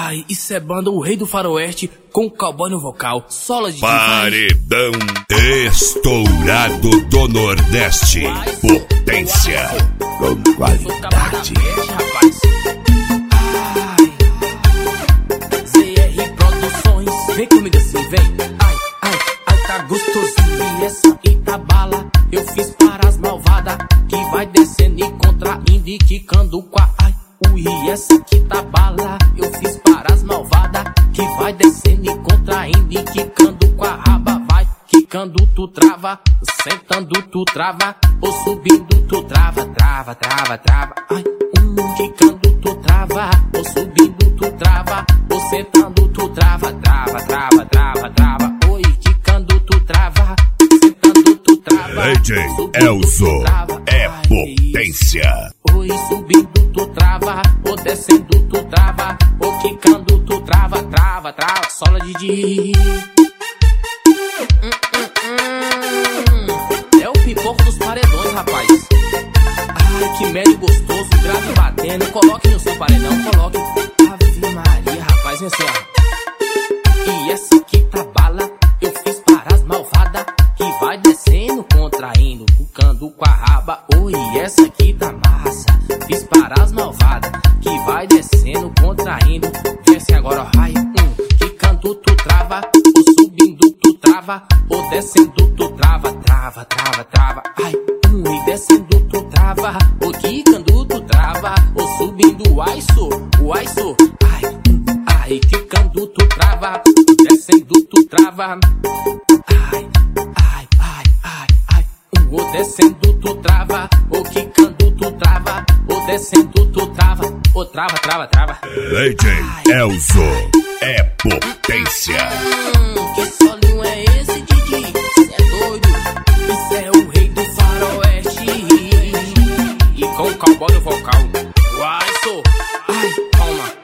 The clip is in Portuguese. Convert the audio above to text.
Ai, isso é banda O Rei do Faroeste com o cowboy no vocal. Solo de Paredão estourado do Nordeste. Potência com qualidade. ZR Produções, vem comigo assim, vem. Ai, tá gostosinho. E essa Itabala eu fiz para as malvadas que vai descendo e contraindo e quicando com a ui. Essa aqui tá bala, eu fiz para as malvadas que vai descendo e contraindo e quicando com a raba. Vai quicando, tu trava, sentando, tu trava, ou subindo, tu trava, trava, trava, trava. Ai, quicando, tu trava, ou subindo, tu trava, ou sentando, tu trava, trava, trava, trava, trava. Oi, quicando, tu trava, sentando, tu trava. DJ Elzo é potência. Oi, subindo, tu trava, ou descendo, tu trava, ou quicando, tu trava, trava, trava. Sola de É o pipoco dos paredões, rapaz. Ai, que médio gostoso, grave batendo. Coloque no seu paredão, coloque. Ave Maria, rapaz, assim, ó. E essa aqui tá bala, eu fiz para as malvadas que vai descendo, contraindo, cucando com a raba. Oi, essa aqui tá massa, fiz para as malvadas que vai descendo, contraindo. Vem assim agora, ó. Ai, quicando, tu trava, ou subindo, tu trava, ou descendo, tu trava, trava, trava, trava. Ai, e descendo, tu trava, ou quicando, tu trava, ou subindo, ai, sou. Ai, quicando, tu trava, descendo, tu trava. Ai, ou descendo, tu trava, ou quicando, tu trava, ou descendo, tu trava, ou trava, trava, trava. DJ Elzo é potência. Que solinho é esse, Didi? Cê é doido? Isso é o Rei do Faroeste e com o cowboy no vocal. Uai, sou. Ai, toma.